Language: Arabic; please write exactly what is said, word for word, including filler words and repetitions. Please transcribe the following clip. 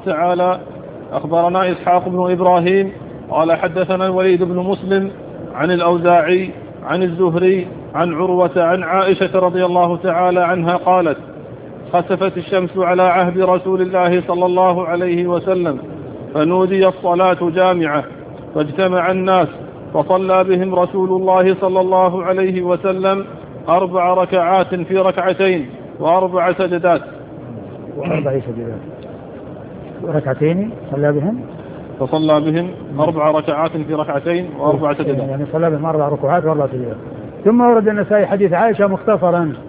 تعالى أخبرنا إسحاق بن إبراهيم قال حدثنا الوليد بن مسلم عن الأوزاعي عن الزهري عن عروة عن عائشة رضي الله تعالى عنها قالت خسفت الشمس على عهد رسول الله صلى الله عليه وسلم فنودي الصلاة جامعة فاجتمع الناس فصلى بهم رسول الله صلى الله عليه وسلم أربع ركعات في ركعتين وأربع سجدات وأربع سجدات وركعتين صلى بهم فصلى بهم أربع ركعات في ركعتين وأربع سجدات يعني صلى بهم أربع ركعات وأربع سجدات. ثم ورد النسائي حديث عائشة مختصرا